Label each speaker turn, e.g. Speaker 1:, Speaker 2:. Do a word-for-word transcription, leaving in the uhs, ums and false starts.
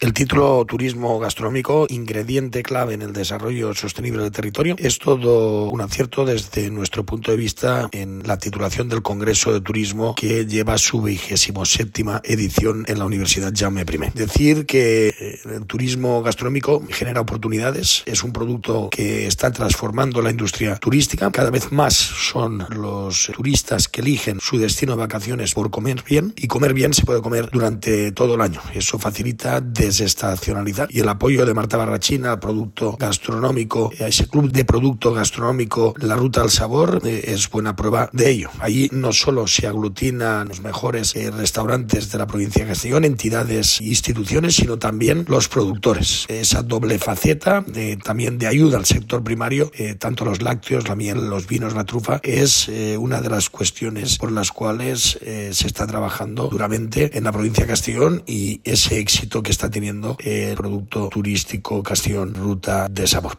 Speaker 1: El título Turismo Gastronómico, ingrediente clave en el desarrollo sostenible del territorio, es todo un acierto desde nuestro punto de vista en la titulación del Congreso de Turismo que lleva su vigésimo séptima edición en la Universidad Jaume I. Decir que el turismo gastronómico genera oportunidades, es un producto que está transformando la industria turística. Cada vez más son los turistas que eligen su destino de vacaciones por comer bien, y comer bien se puede comer durante todo el año. Eso facilita desestacionalizar, y el apoyo de Marta Barrachina al producto gastronómico, a ese club de producto gastronómico La Ruta al Sabor, eh, es buena prueba de ello. Allí no solo se aglutinan los mejores eh, restaurantes de la provincia de Castellón, entidades e instituciones, sino también los productores. Esa doble faceta eh, también de ayuda al sector primario, eh, tanto los lácteos, la miel, los vinos, la trufa, es eh, una de las cuestiones por las cuales eh, se está trabajando duramente en la provincia de Castellón, y ese éxito que está teniendo el producto turístico Castellón Ruta de Sabor.